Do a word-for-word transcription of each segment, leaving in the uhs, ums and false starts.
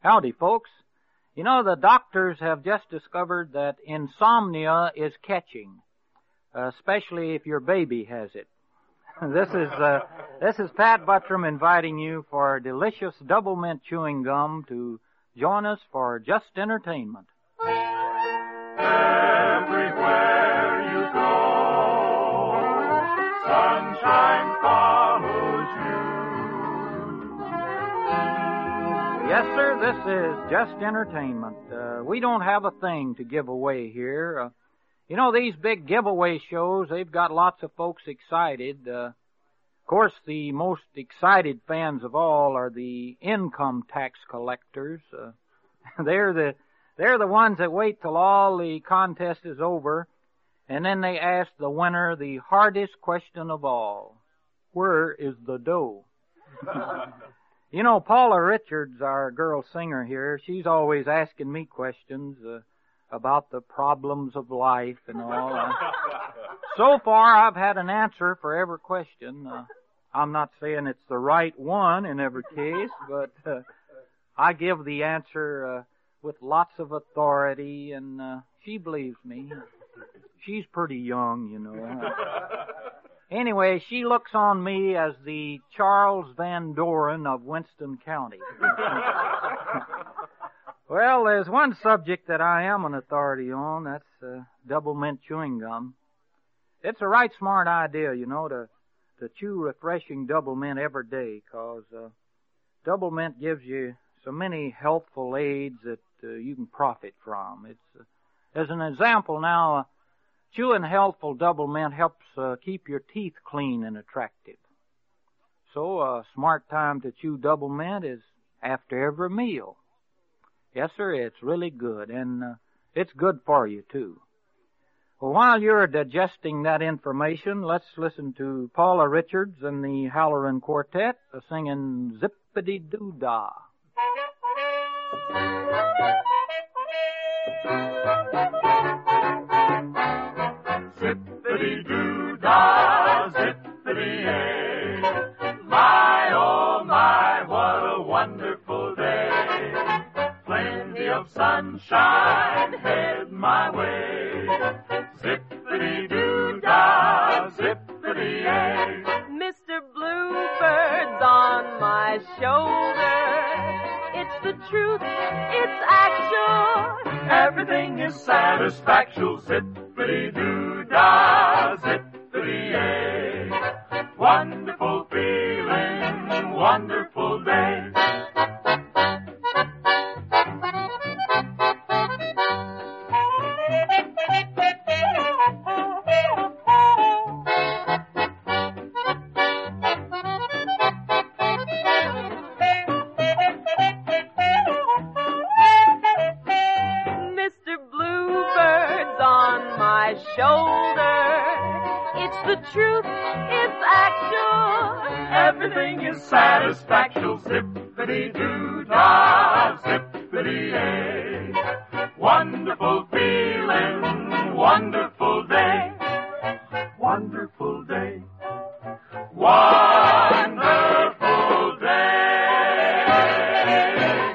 Howdy, folks. You know, the doctors have just discovered that insomnia is catching, uh, especially if your baby has it. This is uh, this is Pat Buttram inviting you for delicious double mint chewing gum to join us for Just Entertainment. Everywhere you go, sunshine follows you. Yes, sir, this is Just Entertainment. Uh, we don't have a thing to give away here. Uh, you know, these big giveaway shows, they've got lots of folks excited. Uh, of course, the most excited fans of all are the income tax collectors. Uh, they're the they're the ones that wait till all the contest is over, and then they ask the winner the hardest question of all: where is the dough? You know, Paula Richards, our girl singer here, she's always asking me questions uh, about the problems of life and all. Uh, so far, I've had an answer for every question. Uh, I'm not saying it's the right one in every case, but uh, I give the answer uh, with lots of authority, and uh, she believes me. She's pretty young, you know. Anyway, she looks on me as the Charles Van Doren of Winston County. Well, there's one subject that I am an authority on. That's uh, double mint chewing gum. It's a right smart idea, you know, to to chew refreshing double mint every day, 'cause uh, double mint gives you so many healthful aids that uh, you can profit from. It's uh, as an example now. Uh, Chewing healthful double mint helps uh, keep your teeth clean and attractive. So a smart time to chew double mint is after every meal. Yes, sir, it's really good, and uh, it's good for you, too. Well, while you're digesting that information, let's listen to Paula Richards and the Halloran Quartet uh, singing Zippity-Doo-Dah. Zippity-doo-dah, zippity-yay. My, oh my, what a wonderful day. Plenty of sunshine head my way. Zippity-doo-dah, zippity-yay. Mister Bluebird's on my shoulder. It's the truth, it's actual. Everything is satisfactual. Zippity-doo-dah, zippity-yay. Wonderful feeling, wonderful day. Everything is satisfactual. Zippity-doo-dah, zippity-yay. Wonderful feeling, wonderful day. Wonderful day. Wonderful day.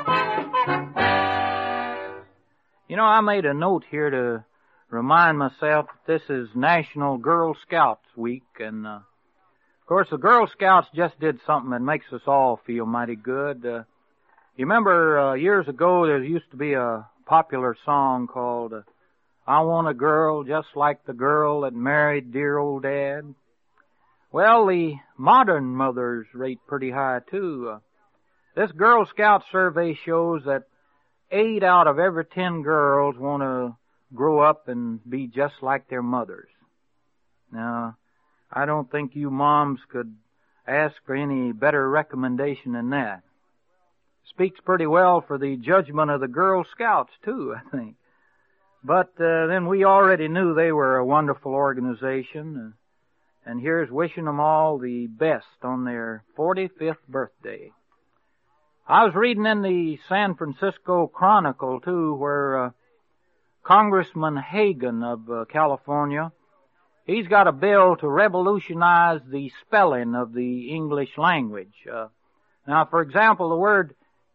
You know, I made a note here to remind myself that this is National Girl Scouts Week, and uh, of course, the Girl Scouts just did something that makes us all feel mighty good. Uh, you remember uh, years ago there used to be a popular song called uh, I Want a Girl Just Like the Girl That Married Dear Old Dad. Well, the modern mothers rate pretty high, too. Uh, this Girl Scout survey shows that eight out of every ten girls want to grow up and be just like their mothers. Now, I don't think you moms could ask for any better recommendation than that. Speaks pretty well for the judgment of the Girl Scouts, too, I think. But uh, then we already knew they were a wonderful organization, uh, and here's wishing them all the best on their forty-fifth birthday. I was reading in the San Francisco Chronicle, too, where uh, Congressman Hagan of uh, California, he's got a bill to revolutionize the spelling of the English language. Uh, now, for example, the word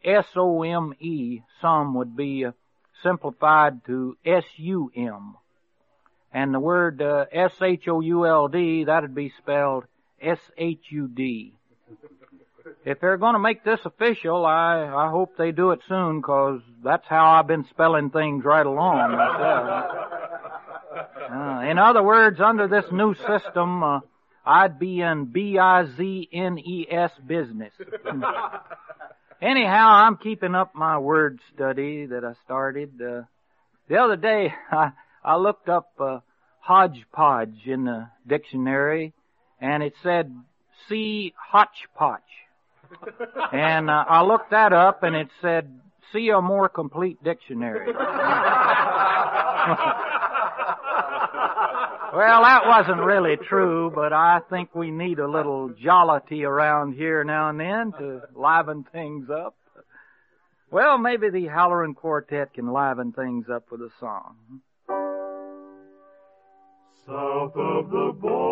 S O M E. Some would be uh, simplified to S U M. And the word uh, S H O U L D, that'd be spelled S H U D. If they're going to make this official, I, I hope they do it soon, because that's how I've been spelling things right along myself. Uh, in other words, under this new system, uh, I'd be in B I Z N E S business. Anyhow, I'm keeping up my word study that I started. Uh, the other day, I, I looked up uh, hodgepodge in the dictionary, and it said, see hotchpotch. And uh, I looked that up, and it said, see a more complete dictionary. Well, that wasn't really true, but I think we need a little jollity around here now and then to liven things up. Well, maybe the Halloran Quartet can liven things up with a song. South of the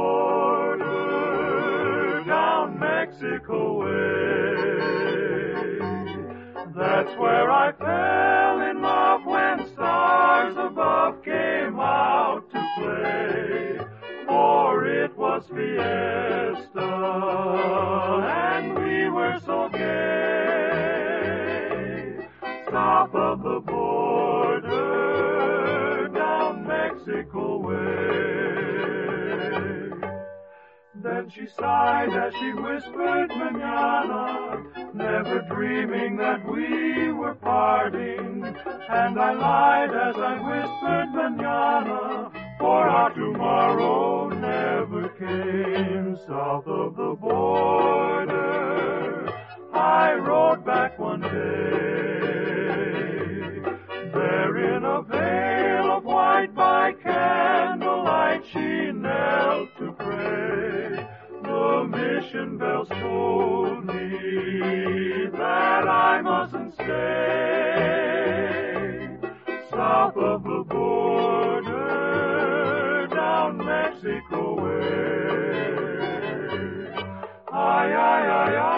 border, down Mexico way, that's where I fell in love when stars above came out to play. For it was fiesta, and we were so gay. South of the border, down Mexico way. Then she sighed as she whispered manana, never dreaming that we were parting. And I lied as I whispered manana, for our tomorrow never came. South of the border, I rode back one day. There in a veil of white by candlelight she knelt to pray. The mission bells told me that I mustn't stay. South of the border, down Mexico way. Ay, ay, ay, ay.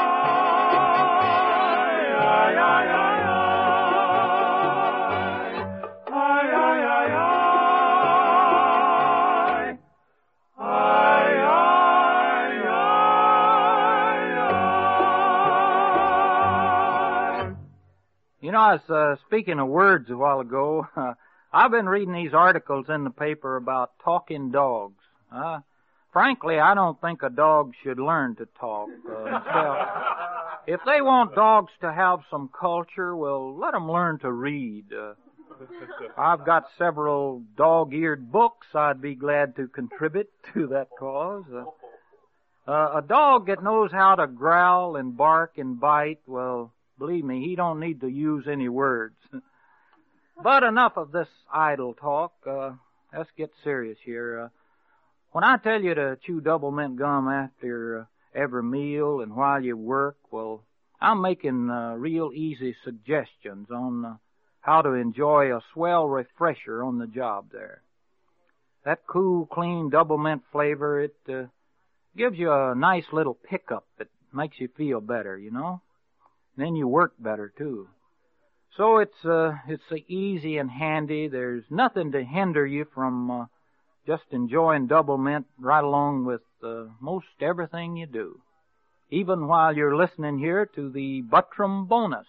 You know, I was uh, speaking of words a while ago. Uh, I've been reading these articles in the paper about talking dogs. Uh, frankly, I don't think a dog should learn to talk. Uh, so if they want dogs to have some culture, well, let them learn to read. Uh, I've got several dog-eared books I'd be glad to contribute to that cause. Uh, uh, a dog that knows how to growl and bark and bite, well, believe me, he don't need to use any words. But enough of this idle talk. Uh, let's get serious here. Uh, when I tell you to chew double mint gum after uh, every meal and while you work, well, I'm making uh, real easy suggestions on uh, how to enjoy a swell refresher on the job there. That cool, clean double mint flavor, it uh, gives you a nice little pickup that makes you feel better, you know? Then you work better, too. So it's uh, it's uh, easy and handy. There's nothing to hinder you from uh, just enjoying double mint right along with uh, most everything you do, even while you're listening here to the Buttram Bonus.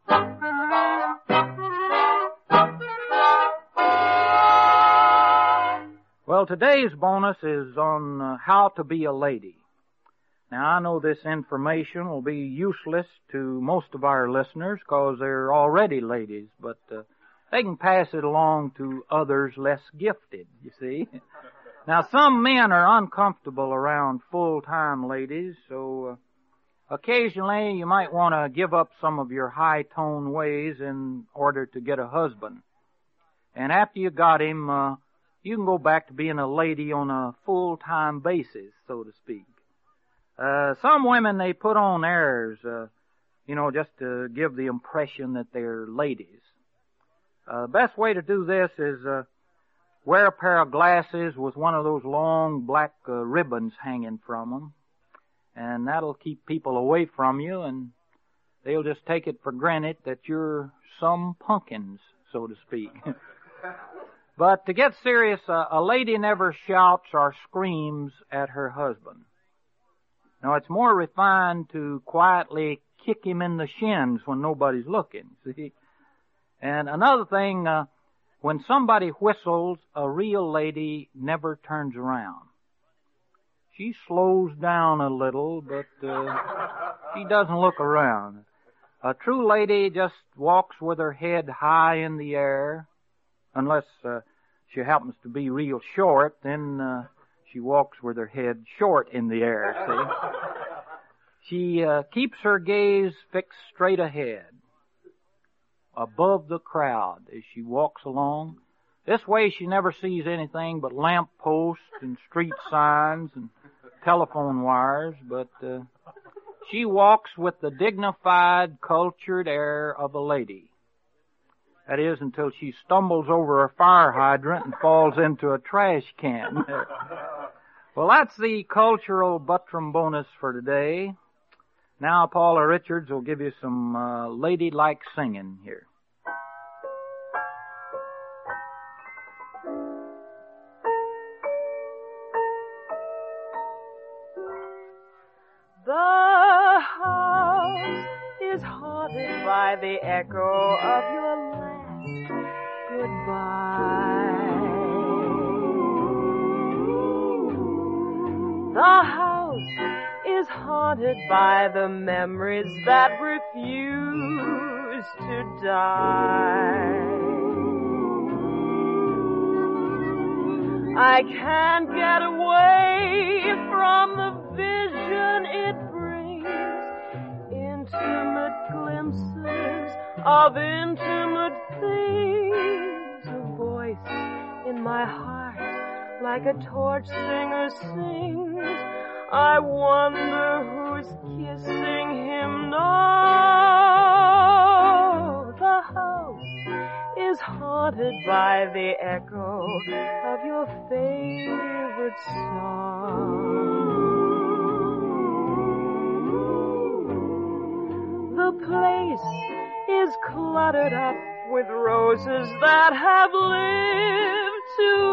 Well, today's bonus is on uh, how to be a lady. Now, I know this information will be useless to most of our listeners because they're already ladies, but uh, they can pass it along to others less gifted, you see. Now, some men are uncomfortable around full-time ladies, so uh, occasionally you might want to give up some of your high-tone ways in order to get a husband. And after you got him, uh, you can go back to being a lady on a full-time basis, so to speak. Uh, some women, they put on airs, uh, you know, just to give the impression that they're ladies. Uh, the best way to do this is, uh, wear a pair of glasses with one of those long black uh, ribbons hanging from them. And that'll keep people away from you, and they'll just take it for granted that you're some punkins, so to speak. But to get serious, uh, a lady never shouts or screams at her husband. Now, it's more refined to quietly kick him in the shins when nobody's looking, see? And another thing, uh, when somebody whistles, a real lady never turns around. She slows down a little, but uh, she doesn't look around. A true lady just walks with her head high in the air, unless uh, she happens to be real short, then uh, she walks with her head short in the air, see? She uh, keeps her gaze fixed straight ahead, above the crowd as she walks along. This way she never sees anything but lamp posts and street signs and telephone wires, but uh, she walks with the dignified, cultured air of a lady. That is, until she stumbles over a fire hydrant and falls into a trash can. Well, that's the cultural Buttram bonus for today. Now Paula Richards will give you some uh, ladylike singing here. The house is haunted by the echo of your last goodbye. The house is haunted by the memories that refuse to die. I can't get away from the vision it brings, intimate glimpses of intimate things, a voice in my heart like a torch singer sings. I wonder who's kissing him now. The house is haunted by the echo of your favorite song. The place is cluttered up with roses that have lived too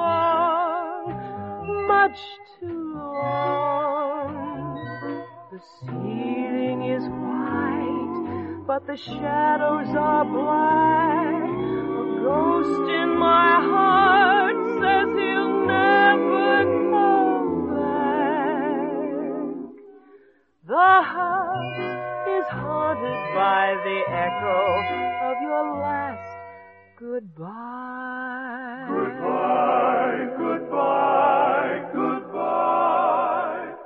long, much too long. The ceiling is white, but the shadows are black. A ghost in my heart says he'll never come back. The house is haunted by the echo of your last goodbye. Goodbye, goodbye, goodbye,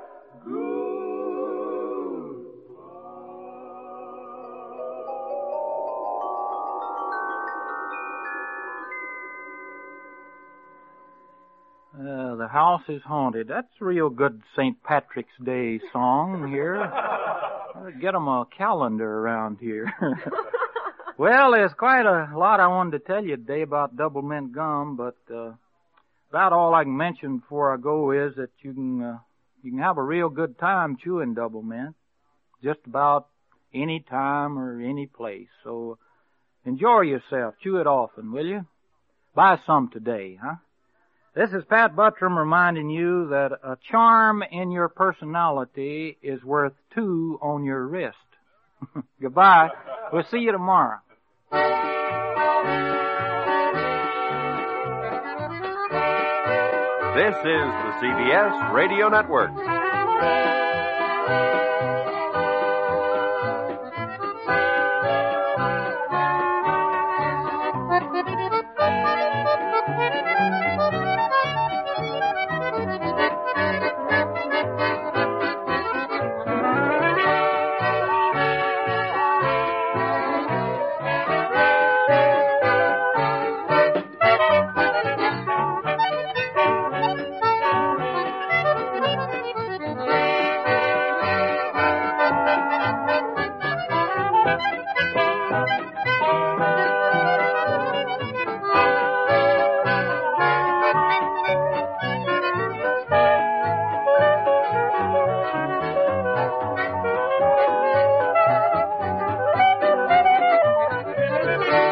Uh, the house is haunted. That's a real good Saint Patrick's Day song here. Uh, get 'em a calendar around here. Well, there's quite a lot I wanted to tell you today about double mint gum, but uh, about all I can mention before I go is that you can uh, you can have a real good time chewing double mint, just about any time or any place. So enjoy yourself. Chew it often, will you? Buy some today, huh? This is Pat Buttram reminding you that a charm in your personality is worth two on your wrist. Goodbye. We'll see you tomorrow. This is the C B S Radio Network. Bye.